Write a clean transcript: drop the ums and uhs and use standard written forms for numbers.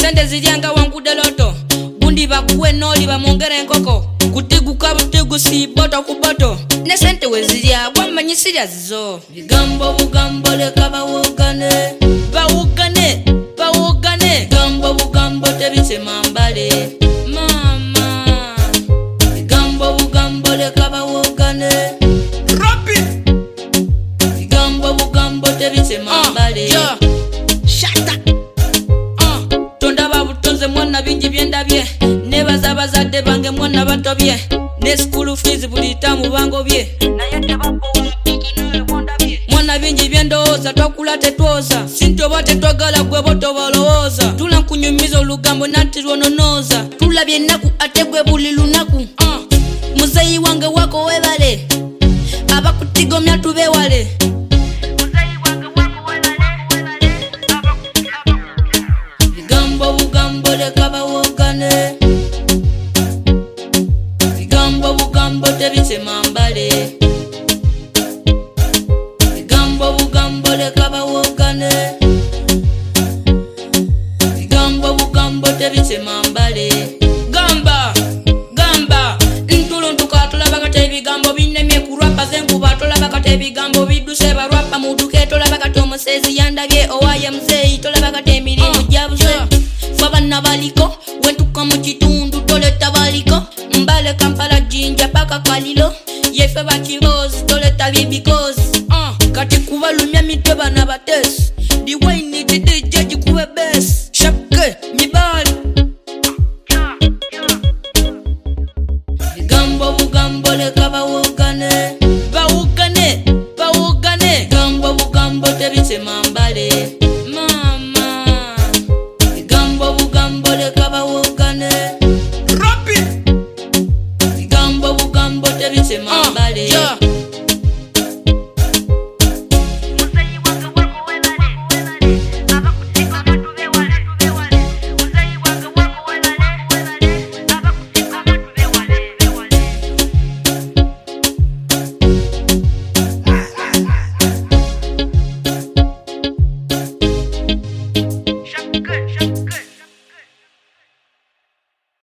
sente ziryanga wangude loto gundi bakuwe noli bamongere enkoko kutiguka butigu si boto ku boto ne sente wezirya gwamanyisirya zizo bigambo bugambo leka bawogane bawogane bawogane bigambo bugambo tebisema mbale mama bigambo bugambo leka bawogane rapid bigambo bugambo tebisema mbale shata tonda babutonze mwana bingi byendabye nebaza bazadde bange mwana batobye ne school fees bulita mu bango bye naye tebakola mwana bingi byendowooza twakula tetwoza sintoba tetwagala gwe boto balowooza tula nkunyumiza olugambo nanti lwononooza tulabye ennaku ate gwe buli lunaku muzeyi wange wako webale abakutigomya tubewale bigambo bugambo leka bawogane bigambo bugambo tebisema mbale bigambo bugambo leka bawogane bigambo bugambo tebisema mbale gamba gamba ntulu ntukatula bakate ebigambo binemye kurwapa zenkuba tola bakate ebigambo biduse barwapa muduke tola bakate omusezi yandabye owaye muzeyi tola bakate emirimu jabuze fabana baliko wentuka mu kitundu toleta baliko mbale Kampala jinja paka kalilo yefe bakibozi toleta bibikozi kati kubalumya mitwe bana batezi